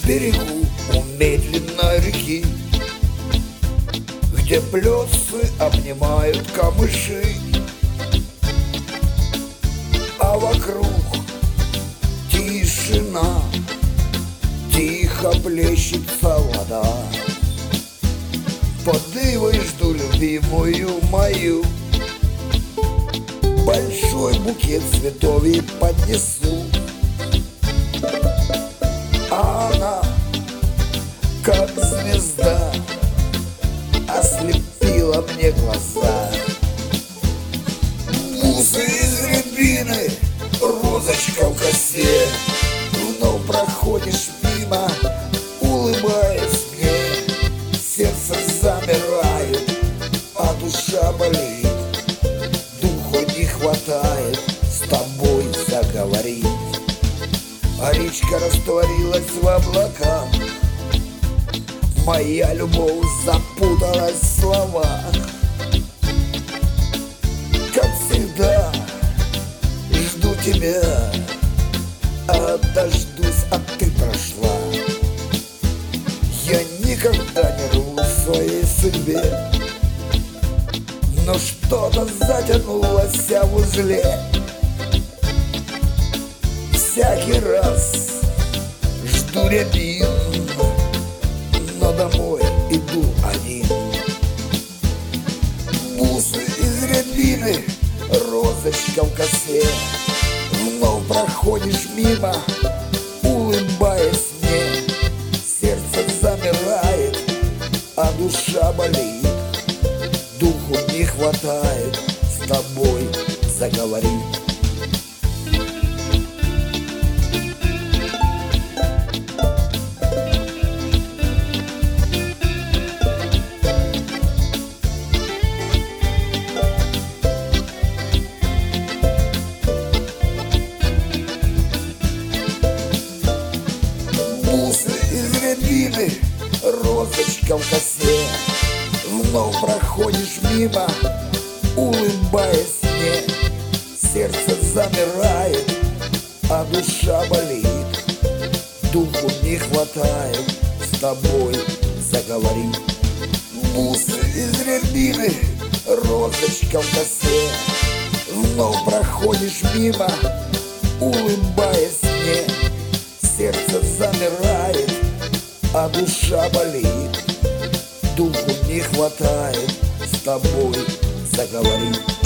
берегу у медленной реки, где плесы обнимают камыши, а вокруг тишина, тихо плещется вода. Под ивой жду любимую мою, большой букет цветов ей поднесу. А она, как звезда, ослепила мне глаза. Бусы из рябины, розочка в косе, вновь проходишь мимо, улыбаясь мне. Сердце замирает, а душа болит, духу не хватает с тобой заговорить. А речка растворилась в облаках, моя любовь запуталась в словах. Как всегда, жду тебя, а дождусь, а ты прошла. Я никогда не рву в своей судьбе, но что-то затянулось в узле. Всякий раз жду рябин, но домой иду один. Бусы из рябины, розочка в косе, вновь проходишь мимо, улыбаясь мне. Сердце замирает, а душа болит, духу не хватает с тобой заговорить. Бусы из рябины, розочка в косе, вновь проходишь мимо, улыбаясь мне. Сердце замирает, а душа болит, духу не хватает с тобой заговорить. Бусы из рябины, розочка в косе, вновь проходишь мимо, улыбаясь мне. Сердце замирает, а душа болит, духу не хватает с тобой заговорить.